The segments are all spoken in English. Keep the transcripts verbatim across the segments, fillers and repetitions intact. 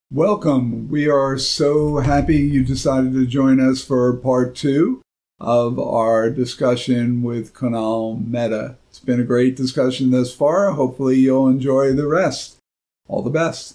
Welcome. We are so happy you decided to join us for part two of our discussion with Kunal Mehta. It's been a great discussion thus far. Hopefully you'll enjoy the rest. All the best.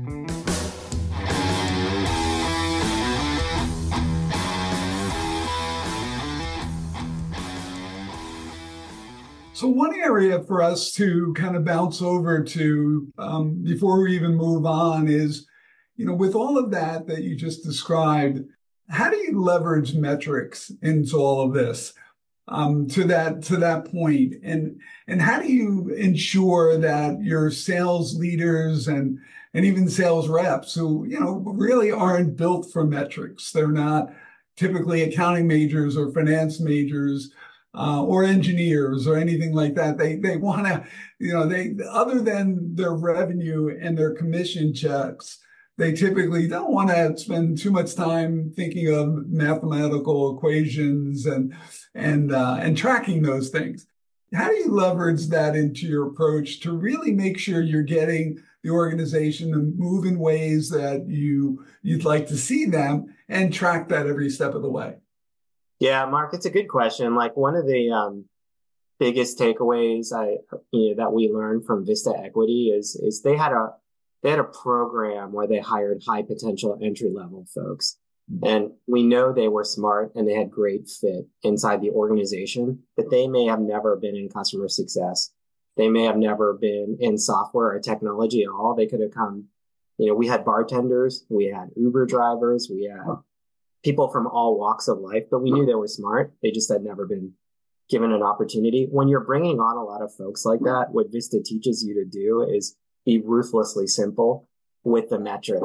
So one area for us to kind of bounce over to um, before we even move on is, you know, with all of that that you just described, how do you leverage metrics into all of this um, to that to that point? And and how do you ensure that your sales leaders and and even sales reps who, you know, really aren't built for metrics, they're not typically accounting majors or finance majors, Uh, or engineers or anything like that. They they want to, you know, they other than their revenue and their commission checks, they typically don't want to spend too much time thinking of mathematical equations and and uh, and tracking those things. How do you leverage that into your approach to really make sure you're getting the organization to move in ways that you you'd like to see them and track that every step of the way? Yeah, Mark, it's a good question. Like one of the um, biggest takeaways I, you know, that we learned from Vista Equity is is they had a they had a program where they hired high potential entry level folks, and we know they were smart and they had great fit inside the organization. But they may have never been in customer success. They may have never been in software or technology at all. They could have come. You know, we had bartenders, we had Uber drivers, we had people from all walks of life, but we knew they were smart. They just had never been given an opportunity. When you're bringing on a lot of folks like that, what Vista teaches you to do is be ruthlessly simple with the metric.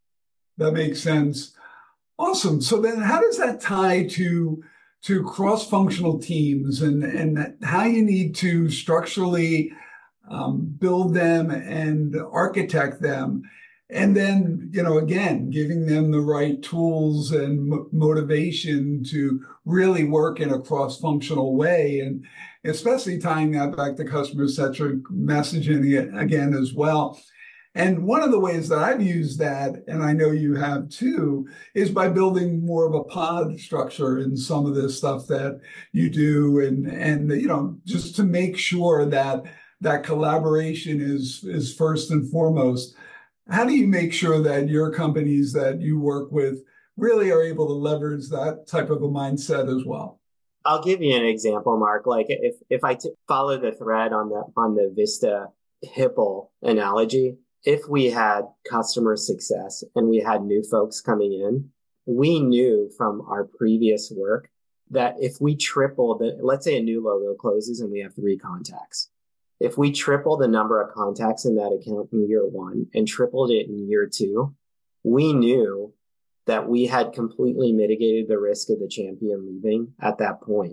That makes sense. Awesome. So then how does that tie to to cross-functional teams and, and how you need to structurally um, build them and architect them? And then, you know, again, giving them the right tools and mo- motivation to really work in a cross-functional way, and especially tying that back to customer-centric messaging again as well. And one of the ways that I've used that, and I know you have too, is by building more of a pod structure in some of this stuff that you do, and and you know, just to make sure that that collaboration is is first and foremost. How do you make sure that your companies that you work with really are able to leverage that type of a mindset as well? I'll give you an example, Mark. Like if if I t- follow the thread on the on the Vista Hipple analogy, if we had customer success and we had new folks coming in, we knew from our previous work that if we triple the, let's say a new logo closes and we have three contacts. If we triple the number of contacts in that account in year one and tripled it in year two, we knew that we had completely mitigated the risk of the champion leaving at that point.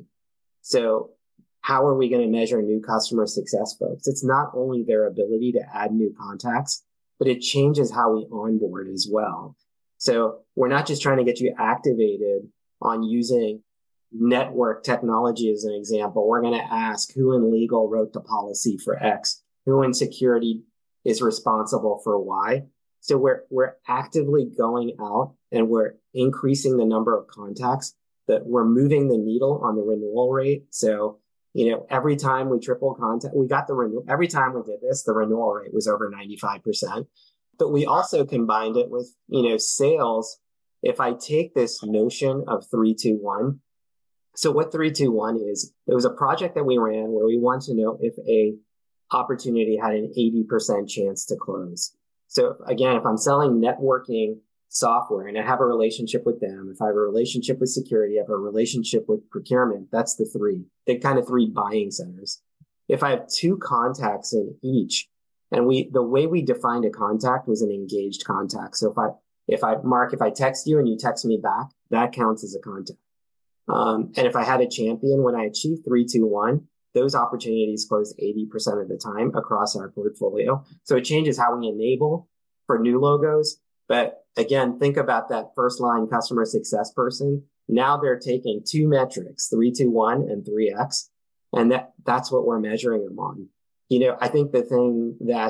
So how are we going to measure new customer success, folks? It's not only their ability to add new contacts, but it changes how we onboard as well. So we're not just trying to get you activated on using network technology as an example. We're going to ask who in legal wrote the policy for X, who in security is responsible for Y. So we're we're actively going out and we're increasing the number of contacts, that we're moving the needle on the renewal rate. So, you know, every time we triple contact, we got the renewal. Every time we did this, the renewal rate was over ninety-five percent. But we also combined it with, you know, sales. If I take this notion of three, two, one, so what three two one is, it was a project that we ran where we wanted to know if a opportunity had an eighty percent chance to close. So again, if I'm selling networking software and I have a relationship with them, if I have a relationship with security, I have a relationship with procurement, that's the three, the kind of three buying centers. If I have two contacts in each, and we, the way we defined a contact was an engaged contact. So if I, if I, Mark, if I text you and you text me back, that counts as a contact. Um, and if I had a champion, when I achieved three two one, those opportunities closed eighty percent of the time across our portfolio. So it changes how we enable for new logos. But again, think about that first line customer success person. Now they're taking two metrics, three two one and three X. And that, that's what we're measuring them on. You know, I think the thing that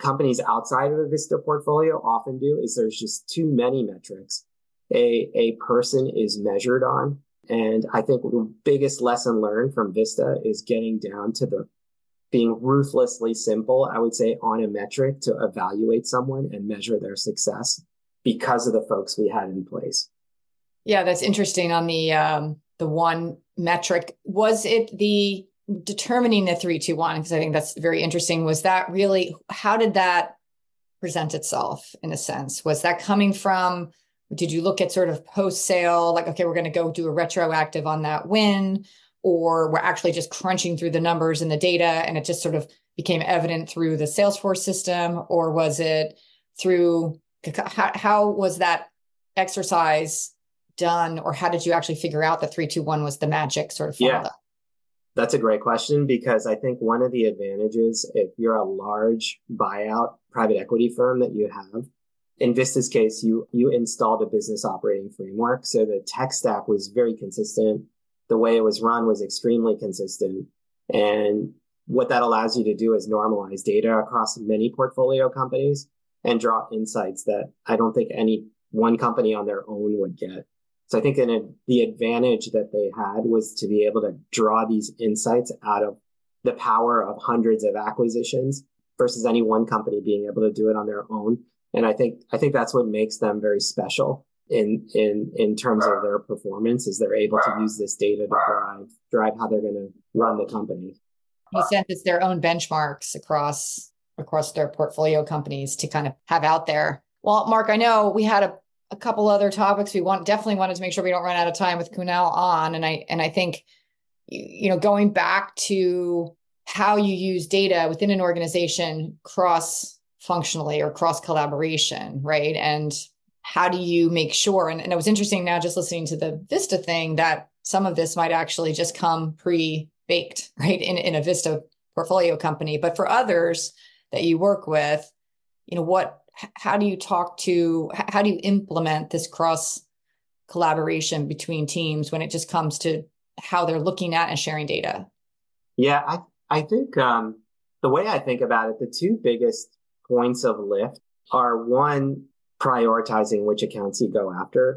companies outside of the Vista portfolio often do is there's just too many metrics a, a person is measured on. And I think the biggest lesson learned from Vista is getting down to the being ruthlessly simple, I would say, on a metric to evaluate someone and measure their success because of the folks we had in place. Yeah, that's interesting on the um, the one metric. Was it the determining the three, two, one? Because I think that's very interesting. Was that really, how did that present itself in a sense? Was that coming from, did you look at sort of post-sale, like, okay, we're going to go do a retroactive on that win, or we're actually just crunching through the numbers and the data and it just sort of became evident through the Salesforce system? Or was it through, how, how was that exercise done? Or how did you actually figure out that three, two, one was the magic sort of formula? Yeah, that's a great question, because I think one of the advantages, if you're a large buyout private equity firm that you have, in Vista's case, you you installed a business operating framework. So the tech stack was very consistent. The way it was run was extremely consistent. And what that allows you to do is normalize data across many portfolio companies and draw insights that I don't think any one company on their own would get. So I think an, the advantage that they had was to be able to draw these insights out of the power of hundreds of acquisitions versus any one company being able to do it on their own. And I think I think that's what makes them very special in in in terms of their performance, is they're able to use this data to drive drive how they're going to run the company. In a sense, it's their own benchmarks across across their portfolio companies to kind of have out there. Well, Mark, I know we had a, a couple other topics we want definitely wanted to make sure we don't run out of time with Kunal on, and I and I think you know going back to how you use data within an organization cross functionally or cross collaboration, right? And how do you make sure? And, and it was interesting now just listening to the Vista thing that some of this might actually just come pre-baked, right? In, in a Vista portfolio company. But for others that you work with, you know, what, how do you talk to, how do you implement this cross collaboration between teams when it just comes to how they're looking at and sharing data? Yeah, I, I think um, the way I think about it, the two biggest points of lift are, one, prioritizing which accounts you go after,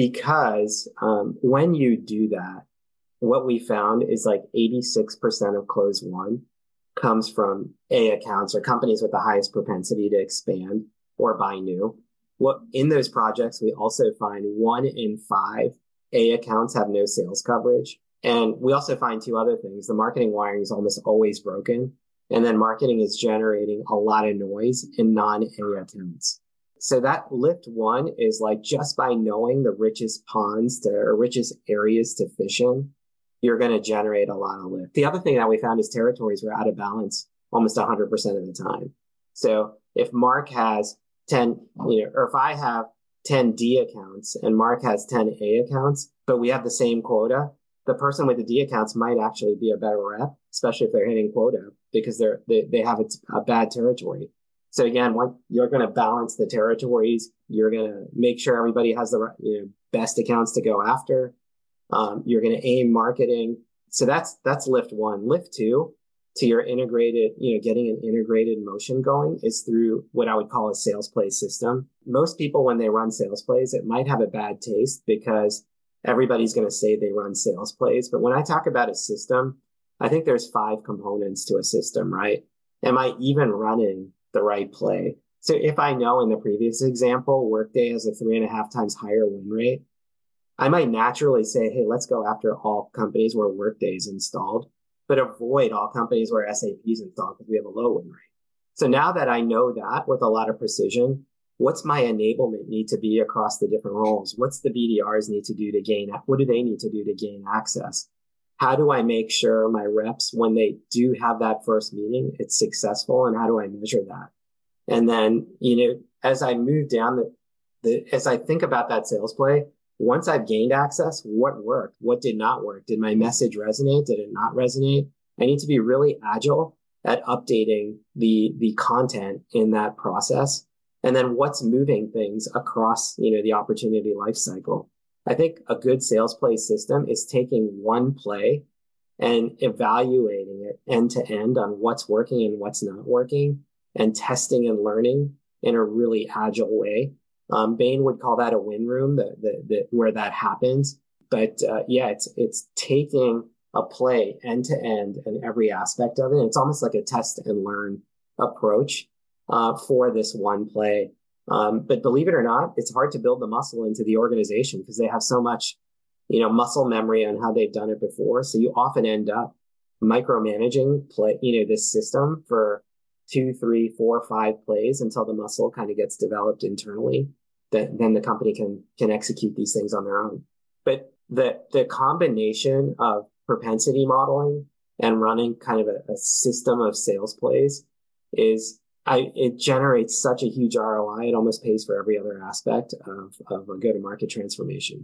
because um, when you do that, what we found is like eighty-six percent of close one comes from A accounts or companies with the highest propensity to expand or buy new. What in those projects, we also find one in five A accounts have no sales coverage. And we also find two other things. The marketing wiring is almost always broken. And then marketing is generating a lot of noise in non-A accounts. So that lift one is like, just by knowing the richest ponds to, or richest areas to fish in, you're going to generate a lot of lift. The other thing that we found is territories were out of balance almost one hundred percent of the time. So if Mark has ten, you know, or if I have ten D accounts and Mark has ten A accounts, but we have the same quota, the person with the D accounts might actually be a better rep, especially if they're hitting quota, because they're, they, they have a bad territory. So again, one, you're going to balance the territories. You're going to make sure everybody has the you know, best accounts to go after. Um, you're going to aim marketing. So that's, that's lift one. Lift two, to your integrated, you know, getting an integrated motion going, is through what I would call a sales play system. Most people, when they run sales plays, it might have a bad taste because everybody's going to say they run sales plays. But when I talk about a system, I think there's five components to a system, right? Am I even running the right play? So if I know in the previous example, Workday has a three and a half times higher win rate, I might naturally say, hey, let's go after all companies where Workday is installed, but avoid all companies where S A P is installed because we have a low win rate. So now that I know that with a lot of precision, what's my enablement need to be across the different roles? What's the B D Rs need to do to gain, what do they need to do to gain access? How do I make sure my reps, when they do have that first meeting, it's successful? And how do I measure that? And then, you know, as I move down the, the as I think about that sales play, once I've gained access, what worked? What did not work? Did my message resonate? Did it not resonate? I need to be really agile at updating the, the content in that process. And then what's moving things across, you know, the opportunity life cycle. I think a good sales play system is taking one play and evaluating it end to end on what's working and what's not working, and testing and learning in a really agile way. Um, Bain would call that a win room, the, the, the, where that happens. But uh, yeah, it's it's taking a play end to end and every aspect of it. It's almost like a test and learn approach uh, for this one play. Um, but believe it or not, it's hard to build the muscle into the organization because they have so much, you know, muscle memory on how they've done it before. So you often end up micromanaging play, you know, this system for two, three, four, five plays until the muscle kind of gets developed internally. That then the company can can execute these things on their own. But the the combination of propensity modeling and running kind of a, a system of sales plays is I it generates such a huge R O I. It almost pays for every other aspect of, of a go-to-market transformation.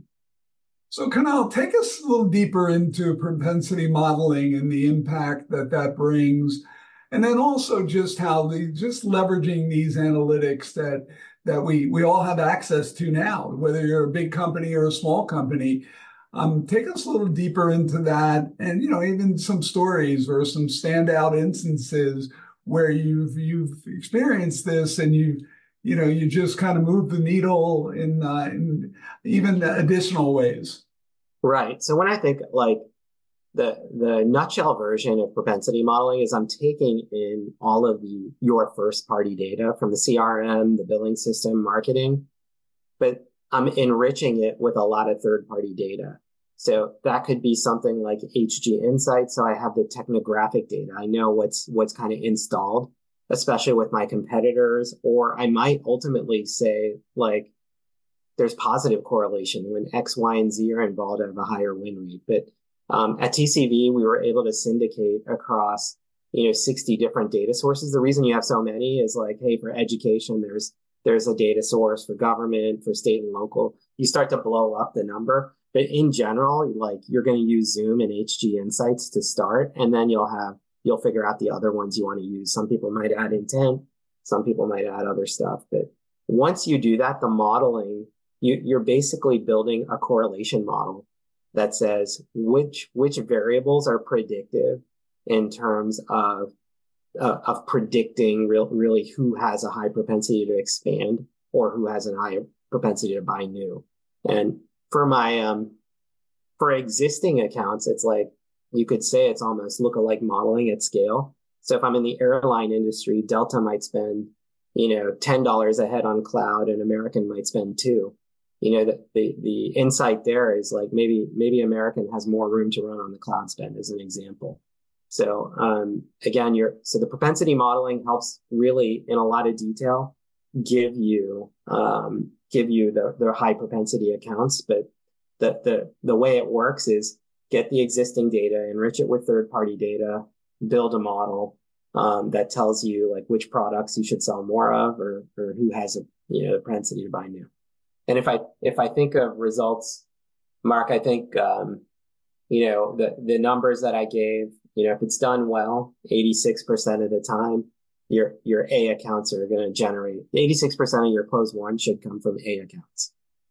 So Kunal, take us a little deeper into propensity modeling and the impact that that brings. And then also just how the just leveraging these analytics that that we we all have access to now, whether you're a big company or a small company. Um, take us a little deeper into that, and you know, even some stories or some standout instances where you've you've experienced this, and you you know you just kind of move the needle in, uh, in even additional ways. Right. So when I think like the the nutshell version of propensity modeling is I'm taking in all of the your first party data from the C R M, the billing system, marketing, but I'm enriching it with a lot of third party data. So that could be something like H G Insight. So I have the technographic data. I know what's what's kind of installed, especially with my competitors, or I might ultimately say like there's positive correlation when X, Y, and Z are involved. I have a higher win rate. But Um, at T C V, we were able to syndicate across, you know, sixty different data sources. The reason you have so many is like, hey, for education, there's there's a data source, for government, for state and local. You start to blow up the number. But in general, like you're going to use Zoom and H G Insights to start, and then you'll have you'll figure out the other ones you want to use. Some people might add intent, some people might add other stuff. But once you do that, the modeling, you, you're basically building a correlation model that says which which variables are predictive in terms of uh, of predicting real, really who has a high propensity to expand or who has a high propensity to buy new. And for my um for existing accounts, it's like you could say it's almost lookalike modeling at scale. So if I'm in the airline industry, Delta might spend, you know, ten dollars a head on cloud, and American might spend two. You know, the, the, the insight there is like maybe, maybe American has more room to run on the cloud spend as an example. So, um, again, you're, so the propensity modeling helps really in a lot of detail give you, um, give you the, the high propensity accounts. But the, the, the way it works is get the existing data, enrich it with third party data, build a model, um, that tells you like which products you should sell more of, or, or who has a, you know, the propensity to buy new. And if I if I think of results, Mark, I think um, you know the the numbers that I gave. You know, if it's done well, eighty-six percent of the time, your your A accounts are going to generate eighty-six percent of your close one should come from A accounts.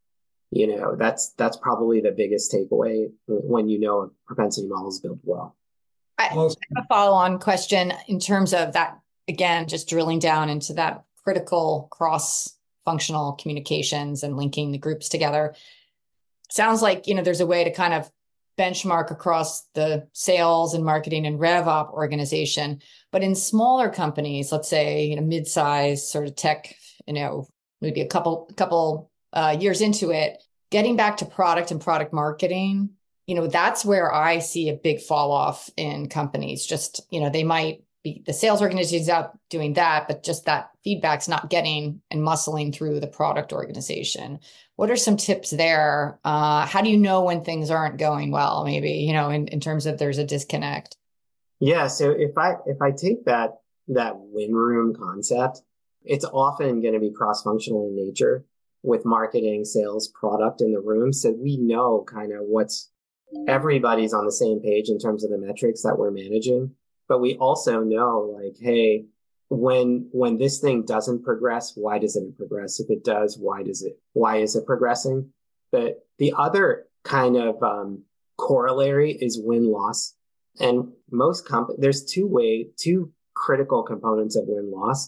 You know, that's that's probably the biggest takeaway when you know a propensity model is built well. I have a follow-on question in terms of that. Again, just drilling down into that critical cross functional communications and linking the groups together. Sounds like, you know, there's a way to kind of benchmark across the sales and marketing and rev op organization. But in smaller companies, let's say, you know, mid-size sort of tech, you know, maybe a couple, couple uh, years into it, getting back to product and product marketing, you know, that's where I see a big fall off in companies. Just, you know, they might be the sales organizations out doing that, but just that feedback's not getting and muscling through the product organization. What are some tips there? Uh, how do you know when things aren't going well? Maybe, you know, in, in terms of there's a disconnect. Yeah. So if I if I take that that win room concept, it's often going to be cross-functional in nature with marketing, sales, product in the room. So we know kind of what's everybody's on the same page in terms of the metrics that we're managing. But we also know like, hey, when when this thing doesn't progress, why doesn't it progress? If it does, why does it why is it progressing? But the other kind of um, corollary is win-loss. And most companies, there's two way, two critical components of win-loss.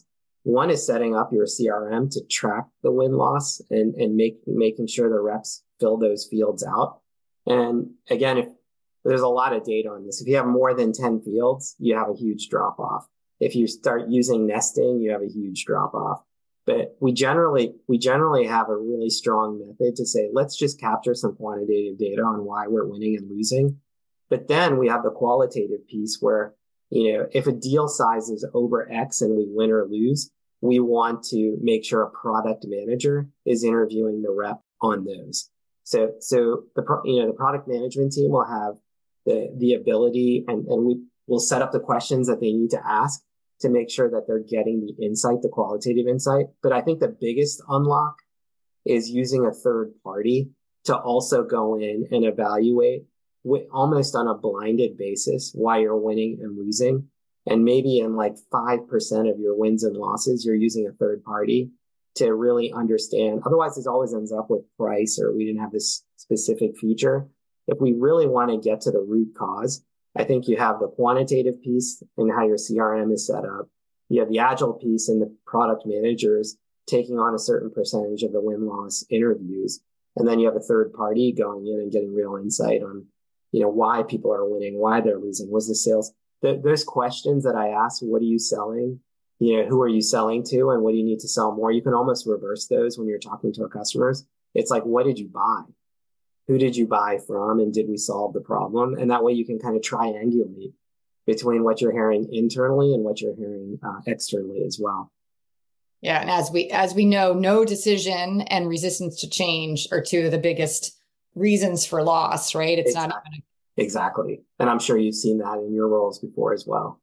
One is setting up your C R M to track the win-loss and, and make, making sure the reps fill those fields out. And again, if there's a lot of data on this, if you have more than ten fields, you have a huge drop off. If you start using nesting, you have a huge drop off. But we generally, we generally have a really strong method to say, let's just capture some quantitative data on why we're winning and losing. But then we have the qualitative piece where, you know, if a deal size is over X and we win or lose, we want to make sure a product manager is interviewing the rep on those. So, so the, you know, the product management team will have the, the ability and, and we will set up the questions that they need to ask to make sure that they're getting the insight, the qualitative insight. But I think the biggest unlock is using a third party to also go in and evaluate with, almost on a blinded basis why you're winning and losing. And maybe in like five percent of your wins and losses, you're using a third party to really understand. Otherwise, it always ends up with price or we didn't have this specific feature. If we really want to get to the root cause, I think you have the quantitative piece and how your C R M is set up. You have the agile piece and the product managers taking on a certain percentage of the win-loss interviews. And then you have a third party going in and getting real insight on, you know, why people are winning, why they're losing, was the sales. The, those questions that I asked, what are you selling? You know, who are you selling to and what do you need to sell more? You can almost reverse those when you're talking to our customers. It's like, what did you buy? Who did you buy from and did we solve the problem? And that way you can kind of triangulate between what you're hearing internally and what you're hearing uh, externally as well. Yeah. And as we, as we know, no decision and resistance to change are two of the biggest reasons for loss, right? It's exactly. not even a- Exactly. And I'm sure you've seen that in your roles before as well.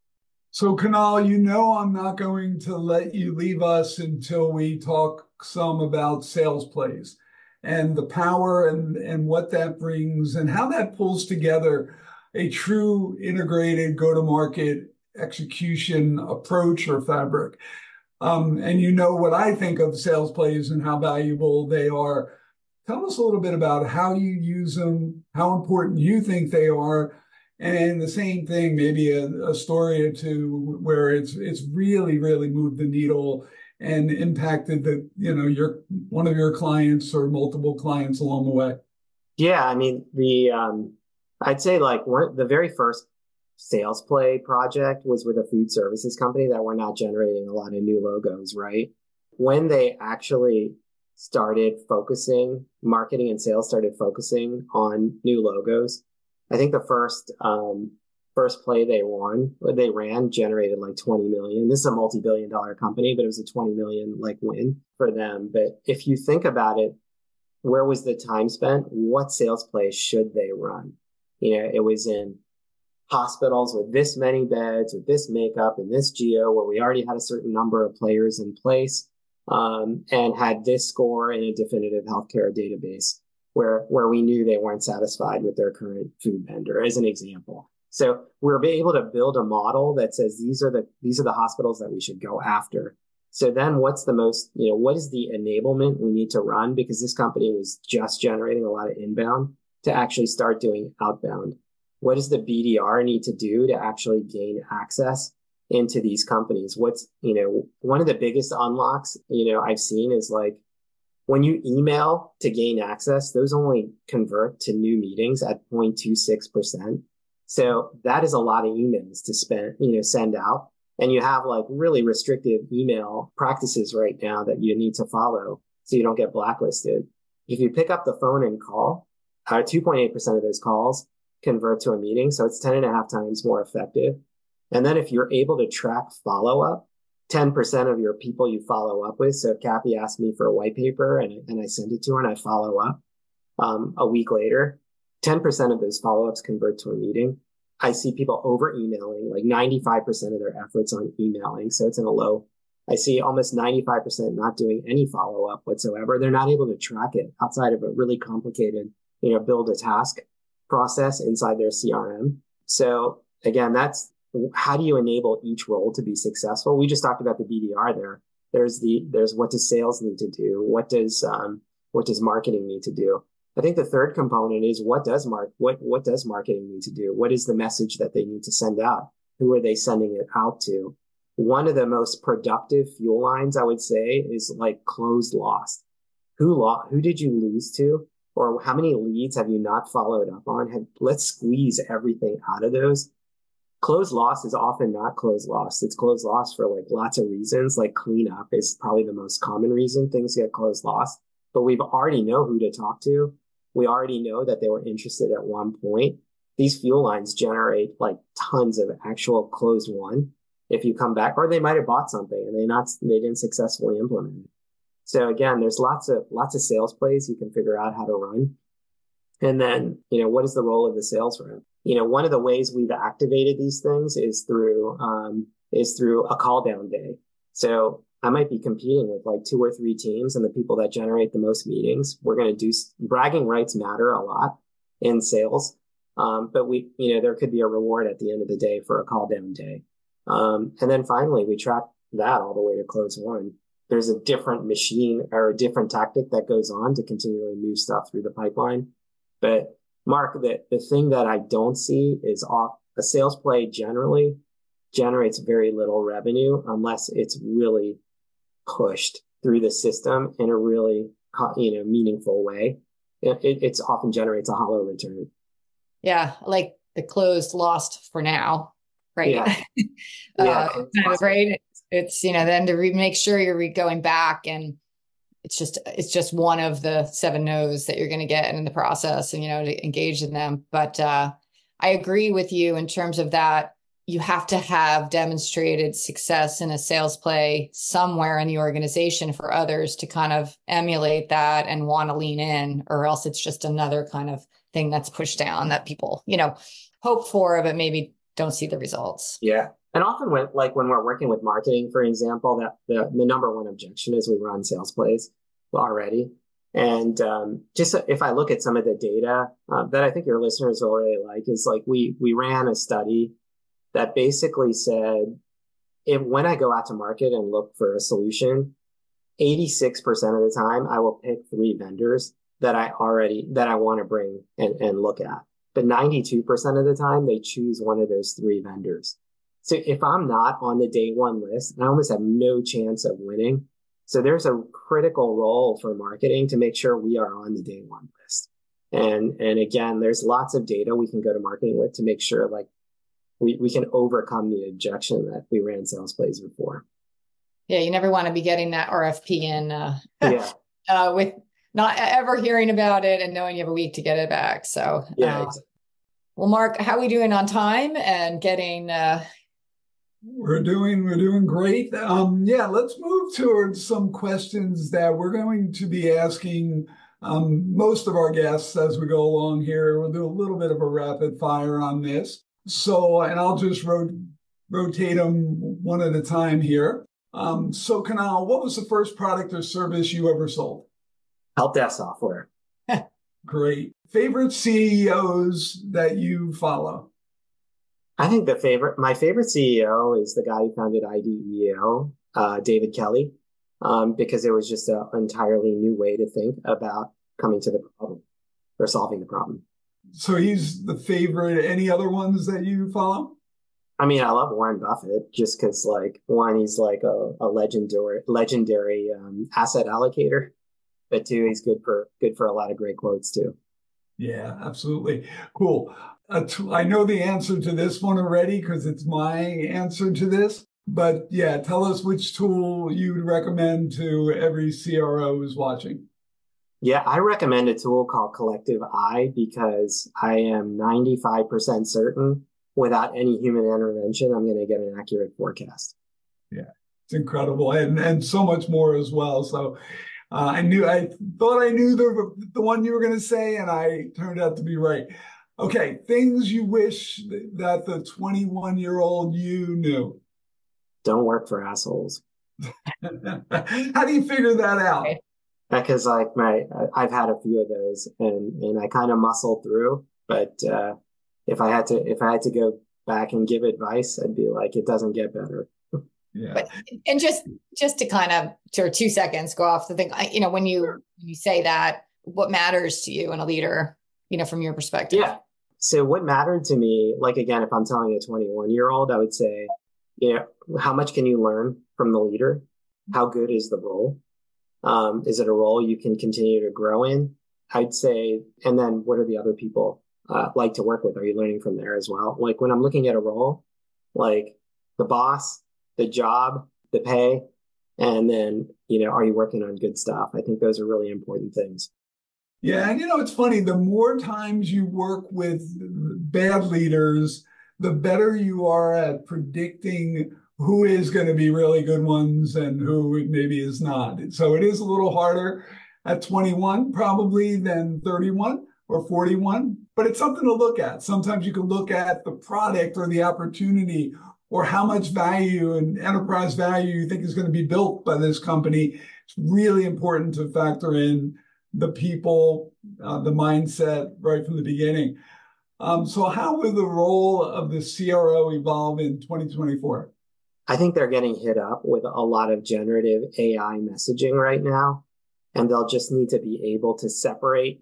So Kunal, you know I'm not going to let you leave us until we talk some about sales plays and the power and, and what that brings and how that pulls together a true integrated go-to-market execution approach or fabric. Um, and you know what I think of sales plays and how valuable they are. Tell us a little bit about how you use them, how important you think they are, and the same thing, maybe a, a story or two where it's it's really, really moved the needle and impacted the, you know, your one of your clients or multiple clients along the way. Yeah, I mean, the um, I'd say like one the very first sales play project was with a food services company that were not generating a lot of new logos, right? When they actually started focusing, marketing and sales started focusing on new logos, I think the first um, first play they won, they ran, generated like twenty million. This is a multi-billion dollar company, but it was a twenty million like win for them. But if you think about it, where was the time spent? What sales plays should they run? You know, it was in hospitals with this many beds, with this makeup and this geo, where we already had a certain number of players in place, um, and had this score in a definitive healthcare database where, where we knew they weren't satisfied with their current food vendor, as an example. So we're able to build a model that says these are the, these are the hospitals that we should go after. So then what's the most, you know, what is the enablement we need to run? Because this company was just generating a lot of inbound to actually start doing outbound. What does the B D R need to do to actually gain access into these companies? What's, you know, one of the biggest unlocks, you know, I've seen is like when you email to gain access, those only convert to new meetings at zero point two six percent. So that is a lot of emails to spend, you know, send out. And you have like really restrictive email practices right now that you need to follow so you don't get blacklisted. If you pick up the phone and call, uh, two point eight percent of those calls convert to a meeting. So it's ten and a half times more effective. And then if you're able to track follow-up, ten percent of your people you follow up with. So if Kathy asked me for a white paper and, and I send it to her and I follow up um, a week later, ten percent of those follow-ups convert to a meeting. I see people over emailing, like ninety-five percent of their efforts on emailing. So it's in a low. I see almost ninety-five percent not doing any follow-up whatsoever. They're not able to track it outside of a really complicated, you know, build a task process inside their C R M. So again, that's how do you enable each role to be successful? We just talked about the B D R there. There's the, there's what does sales need to do? What does, um, what does marketing need to do? I think the third component is what does mark, what, what does marketing need to do? What is the message that they need to send out? Who are they sending it out to? one of the most productive fuel lines, I would say, is like closed lost. Who lost? Who did you lose to? Or how many leads have you not followed up on? Have, let's squeeze everything out of those. Closed lost is often not closed lost. It's closed lost for like lots of reasons, like cleanup is probably the most common reason things get closed lost. But we've already know who to talk to. We already know that they were interested at one point. These fuel lines generate like tons of actual closed won if you come back, or they might have bought something and they not they didn't successfully implement it. So again, there's lots of lots of sales plays you can figure out how to run. And then, you know, what is the role of the sales rep? You know, one of the ways we've activated these things is through um, is through a call down day. So I might be competing with like two or three teams, and the people that generate the most meetings, we're going to do bragging rights matter a lot in sales. Um, but we, you know, there could be a reward at the end of the day for a call down day. Um, and then finally, we track that all the way to close one. There's a different machine or a different tactic that goes on to continually move stuff through the pipeline. But Mark, the, the thing that I don't see is off a sales play generally generates very little revenue unless it's really pushed through the system in a really, you know, meaningful way. It, it it's often generates a hollow return. Yeah, like the closed lost for now, right? Yeah, uh, yeah kind of, right. It's, you know, then to re- make sure you're re- going back, and it's just it's just one of the seven no's that you're going to get in the process, and you know, to engage in them. But uh, I agree with you in terms of that. You have to have demonstrated success in a sales play somewhere in the organization for others to kind of emulate that and want to lean in, or else it's just another kind of thing that's pushed down that people, you know, hope for, but maybe don't see the results. Yeah. And often when, like when we're working with marketing, for example, that the, the number one objection is we run sales plays already. And um, just if I look at some of the data uh, that I think your listeners will really like is like we we ran a study that basically said, if when I go out to market and look for a solution, eighty-six percent of the time I will pick three vendors that I already, that I want to bring and, and look at. But ninety-two percent of the time they choose one of those three vendors. So if I'm not on the day one list, I almost have no chance of winning. So there's a critical role for marketing to make sure we are on the day one list. And, and again, there's lots of data we can go to marketing with to make sure like we, we can overcome the objection that we ran sales plays before. Yeah. You never want to be getting that R F P in uh, yeah. uh, with not ever hearing about it and knowing you have a week to get it back. So, yeah. uh, Exactly. Well, Mark, how are we doing on time and getting, uh, We're doing, we're doing great. Um, yeah, let's move towards some questions that we're going to be asking um, most of our guests as we go along here. We'll do a little bit of a rapid fire on this. So, and I'll just ro- rotate them one at a time here. Um, so, Kunal, what was the first product or service you ever sold? Help desk software. Great. Favorite C E Os that you follow? I think the favorite, my favorite C E O is the guy who founded I D E O, uh, David Kelly, um, because it was just an entirely new way to think about coming to the problem or solving the problem. So he's the favorite. Any other ones that you follow? I mean, I love Warren Buffett just because, like, one, he's like a, a legendary, legendary um, asset allocator, but two, he's good for good for a lot of great quotes too. Yeah, absolutely. Cool. Uh, t- I know the answer to this one already because it's my answer to this. But yeah, tell us which tool you would recommend to every C R O who's watching. Yeah, I recommend a tool called Collective Eye because I am ninety-five percent certain without any human intervention, I'm going to get an accurate forecast. Yeah, it's incredible. And and so much more as well. So uh, I knew, I thought I knew the, the one you were going to say, and I turned out to be right. Okay, things you wish that the twenty-one-year-old you knew. Don't work for assholes. How do you figure that out? Because like my, I've had a few of those, and and I kind of muscled through. But uh, if I had to, if I had to go back and give advice, I'd be like, it doesn't get better. Yeah. But, and just just to kind of for two seconds go off the thing, you know, when you when you say that, what matters to you in a leader, you know, from your perspective? Yeah. So what mattered to me, like again, if I'm telling a twenty-one year old, I would say you know, how much can you learn from the leader? How good is the role? Um, is it a role you can continue to grow in? I'd say, and then what are the other people uh, like to work with? Are you learning from there as well? Like when I'm looking at a role, like the boss, the job, the pay, and then, you know, are you working on good stuff? I think those are really important things. Yeah. And, you know, it's funny, the more times you work with bad leaders, the better you are at predicting who is going to be really good ones and who maybe is not. So it is a little harder at twenty-one probably than thirty-one or forty-one, but it's something to look at. Sometimes you can look at the product or the opportunity or how much value and enterprise value you think is going to be built by this company. It's really important to factor in the people, uh, the mindset right from the beginning. Um, so how will the role of the C R O evolve in twenty twenty-four? I think they're getting hit up with a lot of generative A I messaging right now, and they'll just need to be able to separate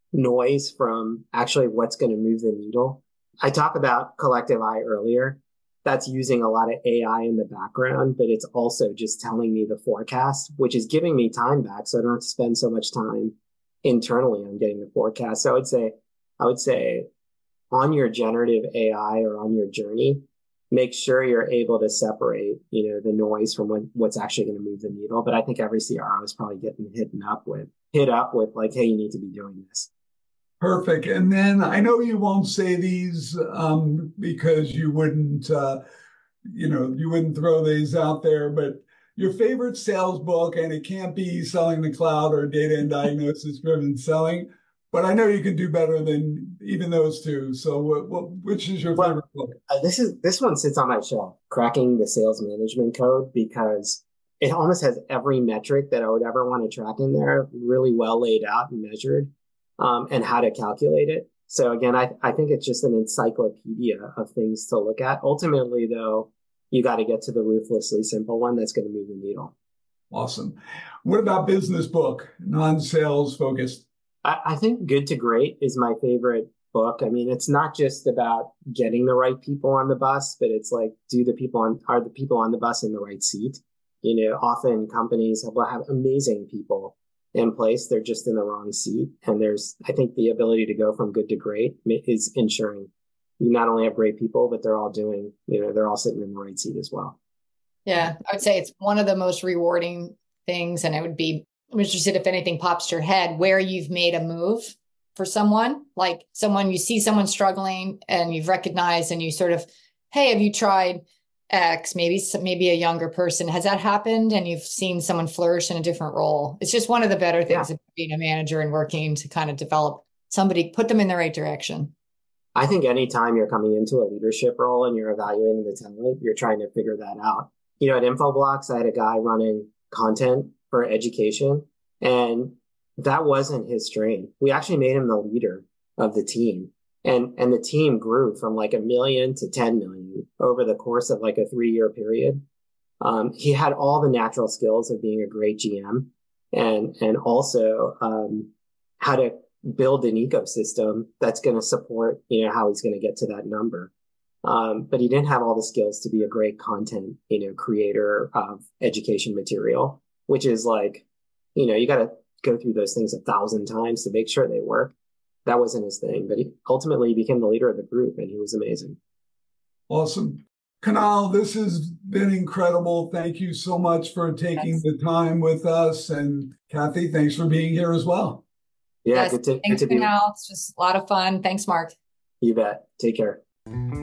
noise from actually what's going to move the needle. I talked about Collective Eye earlier. That's using a lot of A I in the background, but it's also just telling me the forecast, which is giving me time back. So I don't have to spend so much time internally on getting the forecast. So I would say, I would say on your generative A I or on your journey, make sure you're able to separate, you know, the noise from what, what's actually going to move the needle. But I think every C R O is probably getting hit up with, hit up with like, hey, you need to be doing this. Perfect. And then I know you won't say these um, because you wouldn't, uh, you know, you wouldn't throw these out there, but your favorite sales book, and it can't be Selling the Cloud or Data and Diagnosis Driven Selling, but I know you can do better than even those two. So what, what, which is your well, favorite book? Uh, this is, this one sits on my shelf, Cracking the Sales Management Code, because it almost has every metric that I would ever want to track in there, really well laid out and measured. Um, and how to calculate it. So again, I, I think it's just an encyclopedia of things to look at. Ultimately, though, you got to get to the ruthlessly simple one that's going to move the needle. Awesome. What about business book, non-sales focused? I, I think Good to Great is my favorite book. I mean, it's not just about getting the right people on the bus, but it's like, do the people on, are the people on the bus in the right seat? You know, often companies have, have amazing people in place. They're just in the wrong seat. And there's, I think the ability to go from good to great is ensuring you not only have great people, but they're all doing, you know, they're all sitting in the right seat as well. Yeah, I would say it's one of the most rewarding things. And I would be interested if anything pops to your head where you've made a move for someone, like someone, you see someone struggling and you've recognized and you sort of, hey, have you tried X, maybe maybe a younger person. Has that happened? And you've seen someone flourish in a different role. It's just one of the better things yeah. of being a manager and working to kind of develop somebody, put them in the right direction. I think anytime you're coming into a leadership role and you're evaluating the talent, you're trying to figure that out. You know, at Infoblox, I had a guy running content for education, and that wasn't his strength. We actually made him the leader of the team. And and the team grew from like a million to ten million over the course of like a three year period. Um, he had all the natural skills of being a great G M and and also um, how to build an ecosystem that's going to support, you know, how he's going to get to that number. Um, but he didn't have all the skills to be a great content, you know, creator of education material, which is like, you know, you got to go through those things a thousand times to make sure they work. That wasn't his thing, but he ultimately became the leader of the group and he was amazing. Awesome. Kunal, this has been incredible. Thank you so much for taking Yes. the time with us. And Kathy, thanks for being here as well. Yeah, Yes. good to, Thanks, good to be. Kunal. It's just a lot of fun. Thanks, Mark. You bet. Take care.